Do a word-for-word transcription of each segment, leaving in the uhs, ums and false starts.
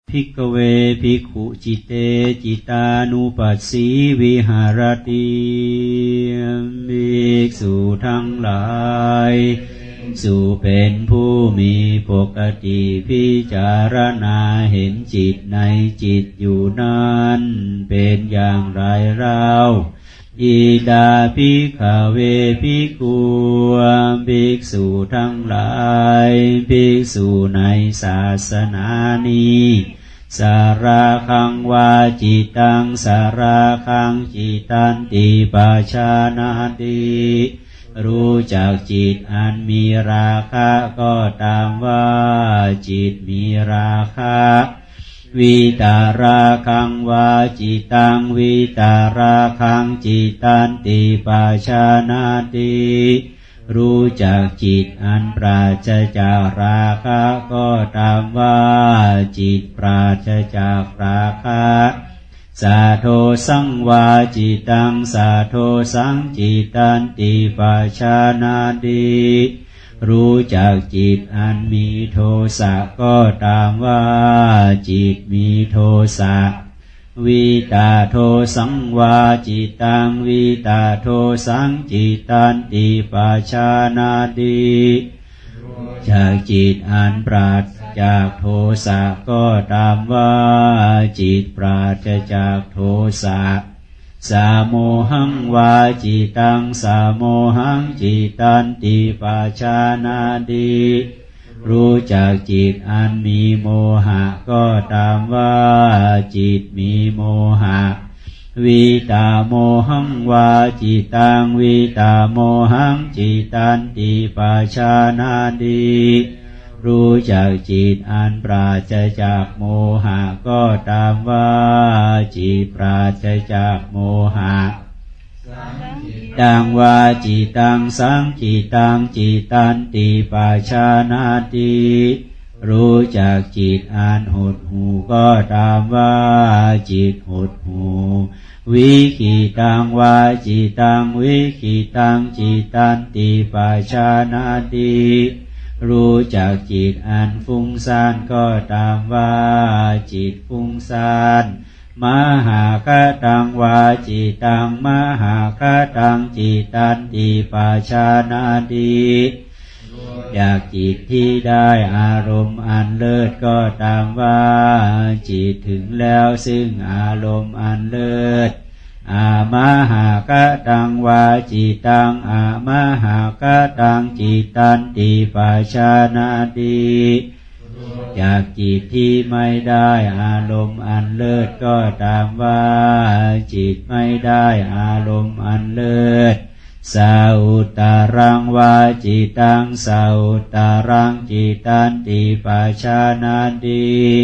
ภิกขเวภิกขุจิตเตจิตานุปัสสีวิหารติภิกษุทั้งหลายสุเป็นผู้มีปกติพิจารณาเห็นจิตในจิตอยู่นั้นเป็นอย่างไรเล่าอิดาภิกขเวภิกขุภิกษุทั้งหลายภิกษุในศาสนานี้สาราคังวาจิตังสาราคังจิตันติปัชานาติรู้จักจิตอันมีราคะก็ตามว่าจิตมีราคะวิตาราคังวาจิตังวิตาราคังจิตันติปัชานาติรู้จักจิตอันปราศจากราคะก็ตามว่าจิตปราศจากราคะสาโทสังวาจิตังสาโทสังจิตันติปัชานาติรู้จักจิตอันมีโทสะก็ตามว่าจิตมีโทสะวิตาโทสังวาจิตังวิตาโทสังจิตันติปัชานาติจากจิตอันปราศจากโทสะก็ตามว่าจิตปราศจากโทสะสาโมหังวาจิตังสาโมหังจิตันติปัชานาติรู้จักจิตอันมีโมหะก็ตามว่าจิตมีโมหะวิตาโมหังวาจิตังวิตาโมหังจิตันติปัชานาติรู้จักจิตอันปราศจากโมหะก็ตามว่าจิตปราศจากโมหะดังว่าจิตังสังจิตังจิตันติปัชานาติรู้จักจิตอันหดหู่ก็ตามว่าจิตหดหู่วิขิตังวาจิตังวิขิตังจิตันติปัชานาติรู้จักจิตอันฟุ้งซ่านก็ตามว่าจิตฟุ้งซ่านมหาคตังวาจิตังมหาคตังจิตันติปัชานาติจากจิตที่ได้อารมณ์อันเลิศก็ตามว่าจิตถึงแล้วซึ่งอารมณ์อันเลิศอามหาคตังวาจิตังอามหาคตังจิตันติปัชานาติจากจิตที่ไม่ได้อารมณ์อันเลิศก็ตามว่าจิตไม่ได้อารมณ์อันเลิศสาอุตารังวาจิตังสาอุตารังจิตันติปัชานาติ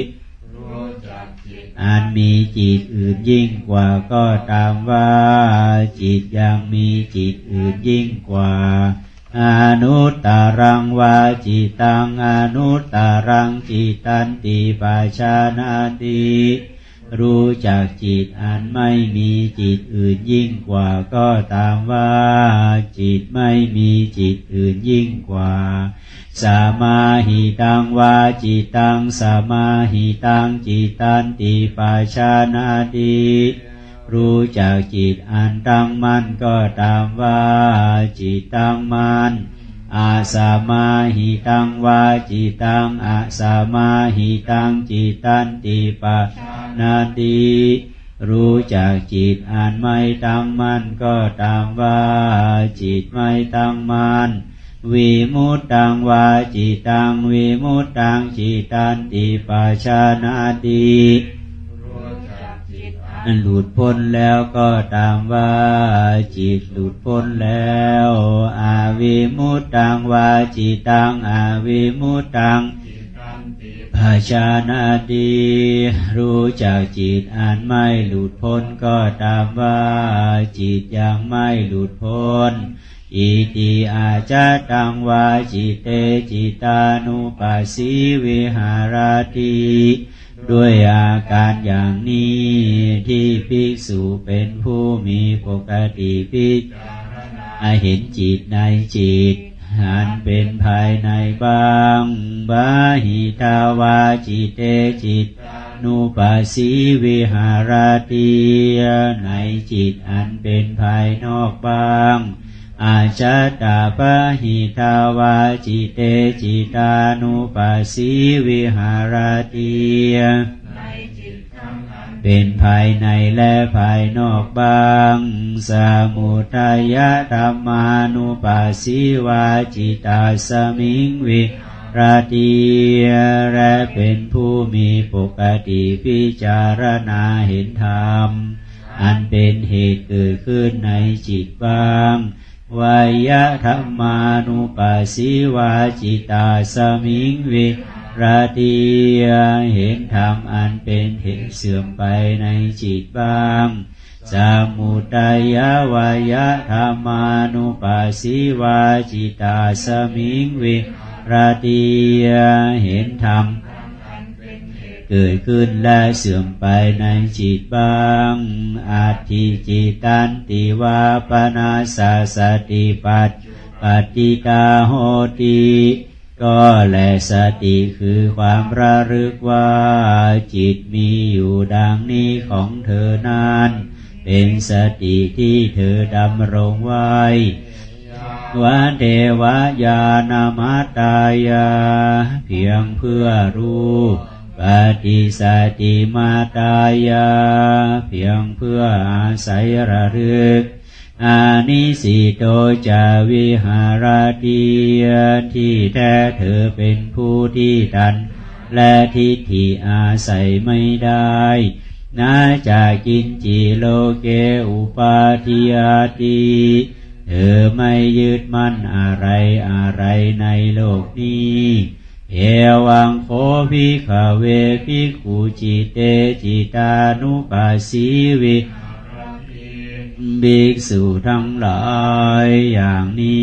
อันมีจิตอื่นยิ่งกว่าก็ตามว่าจิตยังมีจิตอื่นยิ่งกว่าอนุตตรังวาจิตังอนุตตรังจิตันติปัชานาติรู้จักจิตอันไม่มีจิตอื่นยิ่งกว่าก็ตามว่าจิตไม่มีจิตอื่นยิ่งกว่าสามาหิตังวาจิตังสามาหิตังจิตันติปัชานาติรู้จักจิตอันตั้งมั่นก็ตามว่าจิตตั้งมั่นอาสามาหิตังวาจิตังอาสามาหิตังจิตันติปัชานาติรู้จักจิตอันไม่ตั้งมั่นก็ตามว่าจิตไม่ตั้งมั่นวิมุตตังวาจิตังวิมุตตังจิตันติปัชานาติอันหลุดพ้นแล้วก็ตามว่าจิตหลุดพ้นแล้วอาวิมุตตังวาจิตังอาวิมุตตังปัชานาติรู้จักจิตอันไม่หลุดพ้นก็ตามว่าจิตยังไม่หลุดพ้นอิติอาจตังวาจิเตจิตานุปัสสีวิหารติด้วยอาการอย่างนี้ที่ภิกษุเป็นผู้มีปกติพิจารณาเห็นจิตในจิตอันเป็นภายในบ้างบาหิทาวาจิเตจิตนุปัสสีวิหารติในจิตอันเป็นภายนอกบ้างอาจัตตาปะหิทาวาจิเตจิตานุปัสสีวิหารติเป็นภายในและภายนอกบ้างสมุทัยธรรมานุปัสสีวาจิตาสมิงวิหารติและเป็นผู้มีปกติพิจารณาเห็นธรรมอันเป็นเหตุเกิดขึ้นในจิตบ้างวายธรรมานุปัสสีวาจิตาสมิงวิหารติเห็นธรรมอันเป็นเหตุเสื่อมไปในจิตบ้างสมุทัยวายธรรมานุปัสสีวาจิตาสมิงวิหารติเห็นธรรมเกิดขึ้นและเสื่อมไปในจิตบ้างอาทิจิตันติวาปนาสาสติปัฏปฏิตาโหติก็แลสติคือความระลึกว่าจิตมีอยู่ดังนี้ของเธอนั้นเป็นสติที่เธอดำรงไว้วันเทวญาณมัตตายาเพียงเพื่อรู้ปฏิสติมาตายาเพียงเพื่ออาศัยระลึกอานิสิโตจาวิหารติที่แท้เธอเป็นผู้ที่ตันและทิฏฐิอาศัยไม่ได้นาจากกินจิโลเกอุปาทิยติเธอไม่ยึดมั่นอะไรอะไรในโลกนี้เอวังโคภิกขเวภิกขุจิเตจิตานุปัสสีวิภิกษุทั้งหลายอย่างนี้